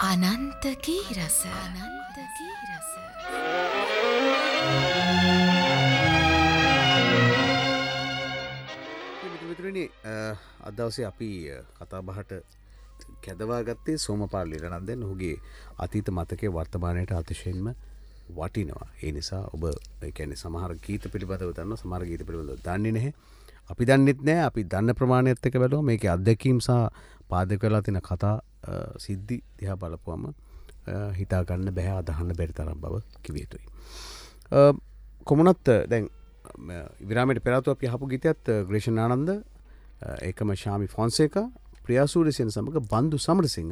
අනන්තකී රස අනන්තකී රස මිතුරනි අද දවසේ අපි කතා බහට කැදවා ගත්තේ සෝමපාල ලිරණන්දන්. ඔහුගේ අතීත මතකයේ වර්තමානයට අතිශයින්ම වටිනවා. ඒ නිසා ඔබ ඒ කියන්නේ සමහර ගීත පිළිබඳව දන්නවා, සමහර ගීත පිළිබඳව දන්නේ නැහැ. අපි දන්නෙත් නැහැ. අපි දන්න ප්‍රමාණයත් එක්ක බැලුවම මේකේ අත්දැකීම් සහ පාදක වෙලා තියෙන කතා සිද්ධි දිහා බලපුවම හිතා ගන්න බෑ, අදහන්න බැරි තරම් බව කිව යුතුයි. කොමුණත් දැන් විරාමයට පෙර ආතු අපි අහපු ගීතයත් ග්‍රේෂන් ආනන්ද ඒකම ශාමි ෆොන්සේකා ප්‍රියාසූරියසේන සමග බන්දු සමරසිංහ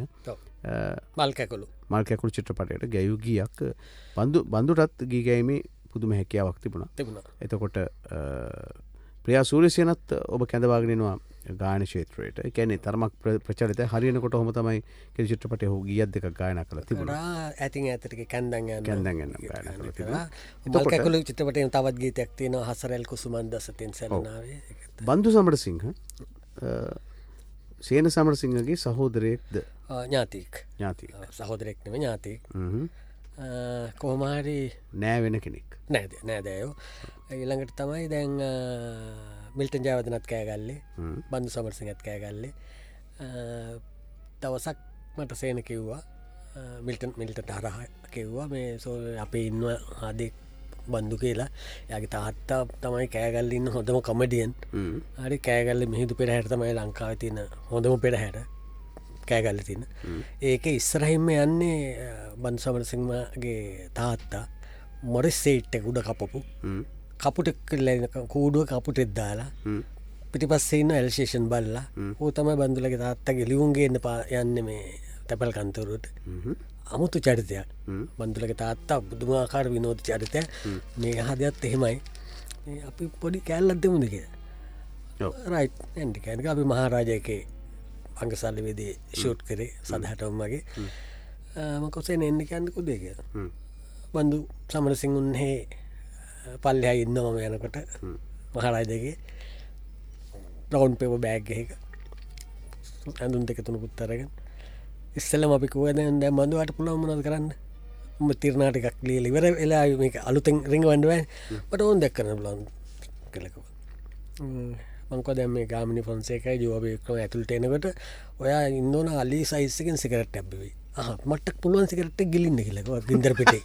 මල් කැකුළු චිත්‍රපටයට ගැයූ ගීයක්. බන්දුටත් ගී ගැයීමේ පුදුම හැකියාවක් තිබුණා. එතකොට ප්‍රියාසූරියසේනත් ඔබ කැඳවාගෙන එනවා ගායන ක්ෂේත්‍රයට. ඒ කියන්නේ තරමක් ප්‍රචලිත හරියනකොට ඔහොම තමයි කෙලි චිත්‍රපටයේ ඔහු ගීයක් දෙකක් ගායනා කළා තිබුණා. ඇතින් ඇතට කැන්දන් යන ගායනා කළා තිබුණා. මල් කැකුළු චිත්‍රපටයේ තවත් ගීතයක් තියෙනවා හසරෙල් කුසුමන් දසතින් සැලනාවේ. බන්දු සමරසිංහ සේන සමරසිංහගේ සහෝදරයෙක්ද? ඥාතියෙක්. සහෝදරයෙක් නෙමෙයි ඥාතියෙක්. කොහොම හරි නෑ වෙන කෙනෙක්. නෑ දයෝ. ඊළඟට තමයි දැන් මිල්ටන් ජයවර්ධනත් කෑගල්ලේ, බන්දු සමරසිංහත් කෑගල්ලේ. දවසක් මට සේන කිව්වා, මිල්ටන් හරහා කිව්වා මේ අපේ ඉන්නවා ආදෙක් බන්දු කියලා. එයාගේ තාත්තා තමයි කෑගල්ලේ ඉන්න හොඳම කොමඩියන්. හරි කෑගල්ලේ මිහිඳු පෙරහැර තමයි ලංකාවේ තියෙන හොඳම පෙරහැර. කෑගල්ලේ තියෙන. ඒකේ ඉස්සරහින්ම යන්නේ බන්දු සමරසිංහගේ තාත්තා මොරිස් සීට් එක උඩ කපපු. කපුටෙක් කූඩුව කපුටෙක් දාලා පිටිපස්සේ ඉන්න එල්ෂේෂන් බල්ලා ඌ තමයි බන්දුලගේ තාත්තගේ ලියුම් ගේන්න යන්නේ මේ තැපල් කන්තරුවට. අමුතු චරිතයක්. බන්දුලගේ තාත්තා බුදුමාකාර විනෝද චරිතයක්. මේ හදයත් එහෙමයි. අපි පොඩි කෑල්ලක් දෙමුද කියලා. රයිට් එන්ඩ් කෑනක අපි මහරජාගේ අංගසල්ලිවේදී ෂූට් කරේ සදහටම වගේ. මම කොසෙන් එන්න කියන්නේ කුදේ කියලා. බන්දු සමරසිංහ උන්නේ පල්ලෙහා ඉන්නවම යනකොට මහරජාගේ බ්‍රවුන් පේපර් බෑග් එකක ඇඳුම් දෙක තුනකුත් අරගෙන ඉස්සෙල්ලම අපි කිව්වා දැන් බන්දුවට පුළුවන් මොනවද කරන්න? උඹ තිරනාට එකක් ලියලා ඉවර වෙලා මේක අලුතෙන් රිංගවන්න බෑ. මට ඕන දෙයක් කරන්න පුළුවන් කියලා කිව්වා. මං කිව්වා දැන් මේ ගාමිණී ෆොන්සේකයි ජෝබි වික්‍රම ඇතුළට එනකොට ඔයා ඉන්න ඕන අලි සයිස් එකෙන් සිගරට් එකක් බිවි. මට පුළුවන් සිගරට් එක ගිලින්න කියලා කිව්වා ගින්දර පිටේ.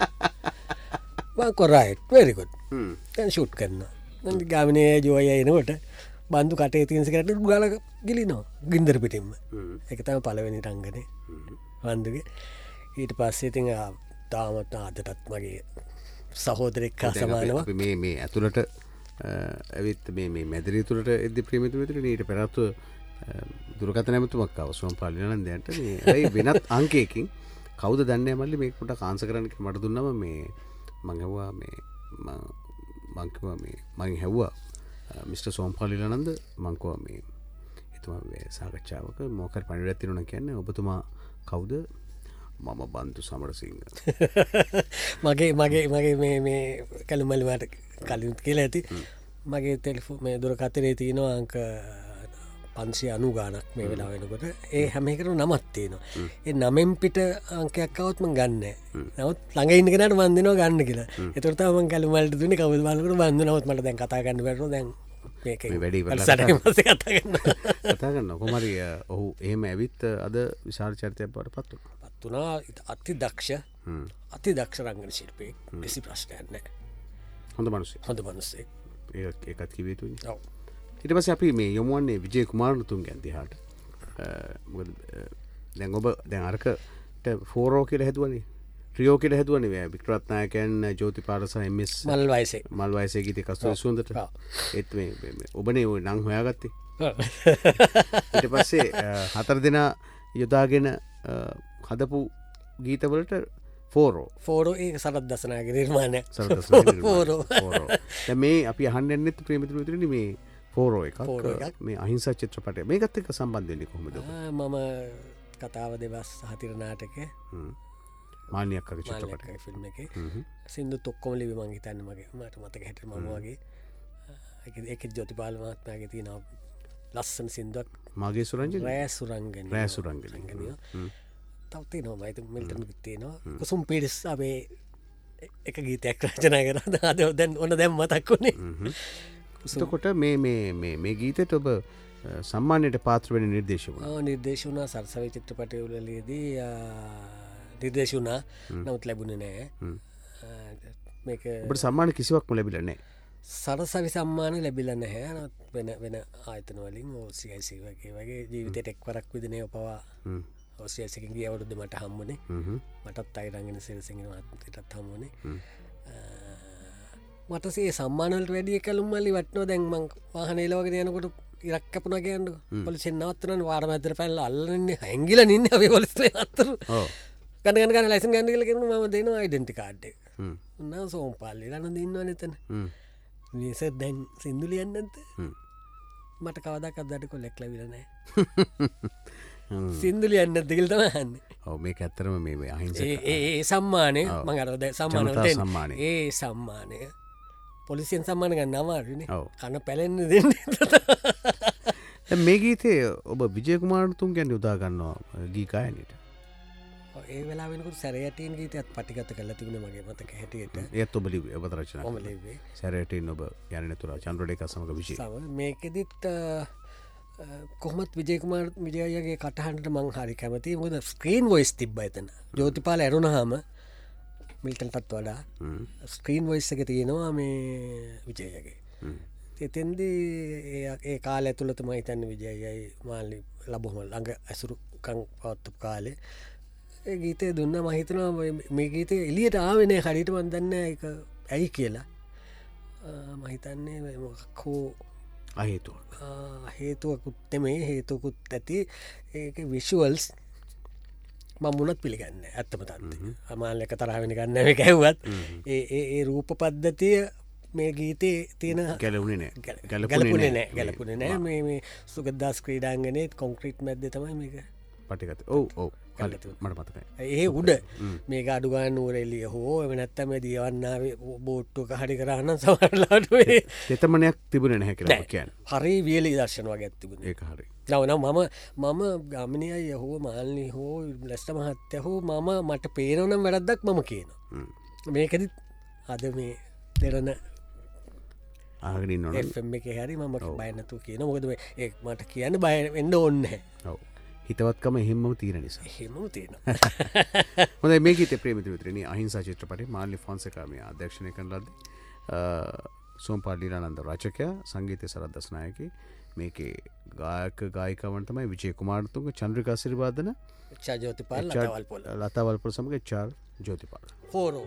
මං කිව්වා රයිට් වෙරි ගුඩ්. දැන් ෂූට් කරනවා. දැන් ගාමිණී ජෝයි එනකොට බන්දු කටේ තියෙන සිගරට් එක ගාලා ගිලිනවා ගින්දර පිටින්ම. ඒක තමයි පළවෙනි රංගනේ බන්දුගේ. ඊට පස්සේ ඉතින් තාමත් අදටත් මගේ සහෝදරෙක් හා සමානව අපි මේ ඇතුළට ඇවිත් මේ මැදිරිය තුළට එද්දි ප්‍රේමිතු මිතුරනේ ඊට පෙර ආතු දුරකථන ඇමතුමක් ආවා සෝමපාල ලිරණන්දයන්ට. මේ වෙනත් අංකයකින් කවුද දන්නේ මල්ලි මේක පොඩ්ඩක් ආන්සර් කරන්න කියලා මට දුන්නම මේ මං ඇහුවා මං හැව්වා මිස්ටර් සෝමපාල ලිරණන්ද මං කිව්වා මේ එතුමා මේ සාකච්ඡාවක මොකක් හරි පණිවිඩයක් තියෙනවා කියන්නේ ඔබතුමා කවුද? මම බන්දු සමරසිංහ. මගේ මේ කළුමල්ලි මට කලින් කියලා ඇති. මගේ ටෙලිෆෝන් මේ දුරකථනයේ තියෙනවා අංක 590 ගානක් මේ වෙලාව වෙනකොට. ඒ හැම එකකටම නමක් තියෙනවා. ඒ නමෙන් පිට අංකයක් આવොත් මම ගන්නෑ. නමුත් ළඟ ඉන්න කෙනාට මම දෙනවා ගන්න කියලා. ඒතර තමයි මම කළුමල්ලිට දුන්නේ කවුද බලනකොට බන්දු. නමුත් මට දැන් කතා කරන්න බැරුණා. දැන් මේක වැඩි කතා කරන්න කොහමරි ඔහු එහෙම ඇවිත් අද විශාල චරිතයක් බවට පත් වුණා. අති දක්ෂ රංගන ශිල්පියෙක්. කිසි ප්‍රශ්නයක් නැහැ. හොඳ මිනිස්සෙක්. ඒකත් කිව යුතුයි. ඊට පස්සේ අපි මේ යමු වන්නේ විජේ කුමාරතුංගයන් දිහාට. මොකද දැන් ඔබ දැන් අරකට ෆෝරෝ කියලා හැදුවනේ. ට්‍රියෝ කියලා හැදුවනේ. වික්ටරත් නායකයන් ජෝතිපාල සහ එම්.එස්. මල් වයසේ ගීතේ කස්තුරි සුවඳට. ඒත් මේ ඔබනේ ඔය නම් හොයාගත්තේ. ඊට පස්සේ 4 දෙනා යොදාගෙන හදපු ගීතවලට ෆෝරෝ ඒ සරත් දසනාගේ නිර්මාණයක්. ෆෝරෝ. දැන් මේ අපි අහන්න යන්නේ ප්‍රේමිතු මිතුරනි මේ ෆෝරෝ එකක් මේ අහිංසා චිත්‍රපටය. මේකත් එක්ක සම්බන්ධ වෙන්නේ කොහොමද? මම කතාව දෙවස් සහතිර නාටකය මාන්‍යක්කගේ චිත්‍රපටය ෆිල්ම් එකේ සින්දුත් ඔක්කොම ලිව්වේ මං හිතන්නේ මට මතක හැටියට මම වගේ. ඒකේ ජෝතිපාල මහත්මයාගේ තියෙන ලස්සන සින්දුවක් මගේ සුරංජන රෑ සුරංගනිය තවතේ නොම ඇති මිල්ටන් ගත්තේනවා කුසුම් පිරිස් අපේ එක ගීතයක් රචනා කර අද දැන් ඔන්න දැම් මතක්කුණේ කොට මේ ගීතයට ඔබ සම්මානයට පාත්‍රවෙන නිර්දේශ වුණ නිර්දේශ වුණා සරසවි චිත්‍රපටයවලලේදී නිර්දේශ වුණා නමුත් ලැබුණ නෑ මේක ඔබට සම්මාන කිසිවක්ම ලැබිලන්නේ සරසවි සම්මාන ලැබිල නැහැ වෙන ආයතන වලින් ඕසියිසි වගේ ජීවිතයට එක්වරක් විදිනය පවා ඔසියසිකින්ගේ අවුරුද්ධ මට හම්බුණේ මටත් අයිරංගෙන සෙල්සිගටත් හම්බුණේ මටසේ සම්මානලට වැඩිය කළුම් මලි වටනෝ දැන්මං වාහනේලවගෙන යනකොට ඉරක්කපුන කියන්න පොලිසි නවත්තන වාරම ඇතර පැල්ල අල්ලන්නේ හැංගිල නින්න අපේ පොලිස් අත්තර කනගන ලයිසන් ගන්ඩිල කරන ම දෙන අයිඩෙන්ටි කාඩ්ඩ උන්න සෝම් පල්ලි ලන දෙන්නවා නතන නිස දැන් සිින්දුලියන්නද මට කවදක් අදට කොල්ලෙක් ලැවිලනෑ සිින්දුලියන්න දෙකල් තමහන්න ඔව මේ ඇත්තරම මේ අහිංස ඒ සම්මානය මඟරද සම්මාන ඒ සම්මානය පොලිසියෙන් සම්මාන ගන්න අමාරුන කන පැලෙන්න දෙන්න මේ ගීතේ ඔබ විජයකුමාරතුන් ගැන යුදාගන්නවා ගීකායනට ඒ වෙලා වෙනකුට සැරයටන් ගීතත් පටිගත කල තිබුණ මගේ මතක හැටියට ඒත් ඔබ ලිවේ ඔබ රචන සැරයටන් ඔබ යන තුර චන්ද්‍රඩේක සමඟ විශ මේකෙදිත් කොහමත් විජයකුමාර විජයගේ කටහන්ට මං හරි කැමති මොද ස්ක්‍රීන් වොයිස් තිබ්බ එතන ජෝතිපාල ඇරුණ හම මිල්ටන්ටත් වඩා ස්ක්‍රීන් වොයිස් එක තියෙනවා මේ විජයගේ එතෙන්දී ඒ කාල ඇතුළත මහිතන්න විජයයි මාල්ලි ලබොහම ළඟ ඇසුරුකං පවත්තු කාලේ ඒ ගීතය දුන්න මහිතනවා මේ ගීතය එලියට ආවෙන හරිට වන්දන්න එක ඇයි කියලා මහිතන්නේ මොකෝ හේතුවකුත් මේ හේතුකුත් ඇති ඒක විශුවල්ස් මමුණත් පිළිගන්න ඇත්තම තන්ද අමාල් එක තරාවෙන ගන්න කැව්වත් ඒ රූප පද්ධතිය මේ ගීතේ තියෙන ගැලපුනේ නෑ මේ සුගදස් ක්‍රීඩාංගනයත් කොංක්‍රීට් මැද්ද තමයි මේක පටිගත ඔව මට මතක ඒ උඩ මේ අඩුගාන ූරෙල්ලිය හෝ එමනැත්තම දියවන්නාවේ බෝට්ටුක හරි කරන්න සමරලාටේ එතමනයක් තිබුණ නැහැ කියලා කියන්න හරි වියලි දර්ශනවා ගැත්තිබුණ ඒ හරි නවනම් මම ගමනය යහෝ මාල්ලි හෝ ලැස්ට මහත්‍ය හෝ මම මට පේනවනම් වැරද්දක් මම කියන මේකදිත් අද මේ දෙරන ආගනින් නො එක හැරි මම බයනතු කියන මොකද ඒ මට කියන්න බය එන්න ඔන්න හිතවත්කම එහෙම තියෙන නිසා හෙම තියෙන හොඳ මේ ගීත ප්‍රේමිත මිත්‍රණී අහිංසා චිත්‍රපටයේ මාල්ලි ෆොන්සේකා මේ අධ්‍යක්ෂණය කරන ලද්දේ සෝම්පාල් ලීලානන්ද රචකයා සංගීතය සරද්දස් නායකී මේකේ ගායක ගායිකාවන් තමයි විජය කුමාරතුංග චන්ද්‍රිකා සිරිවර්ධන ජෝතිපාල ලතාවල්පොල සමග චාර් ජෝතිපාල ෆෝරෝ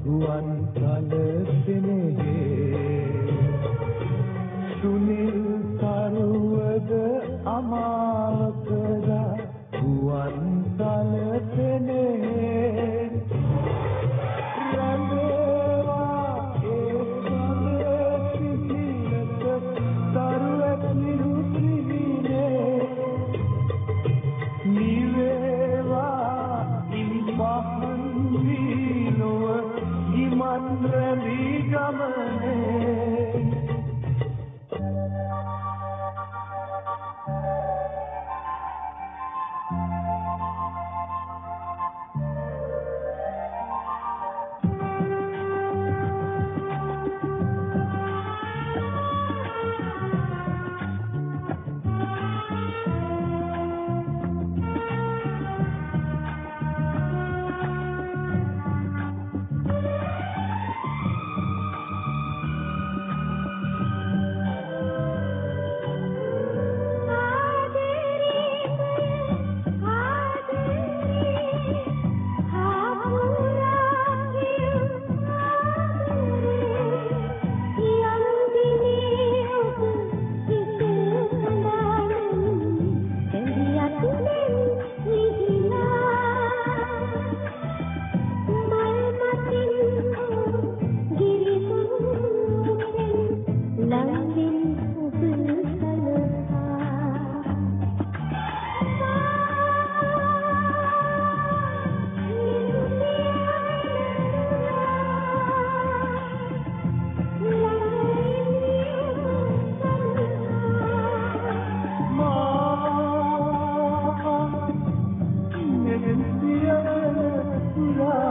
ගුවන් කලසිනේ සුනිල් කරුවද අමාවකදා ගුවන් කලසිනේ රැඳේවා ඒ සඳ සිසිලත තරුවක් නිරුත්‍රිනේ නිවේවා ඉල්පහන් වීනොව ඉමන් රැඳී ගමනේ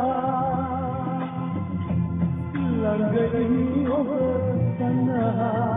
Langani over Sana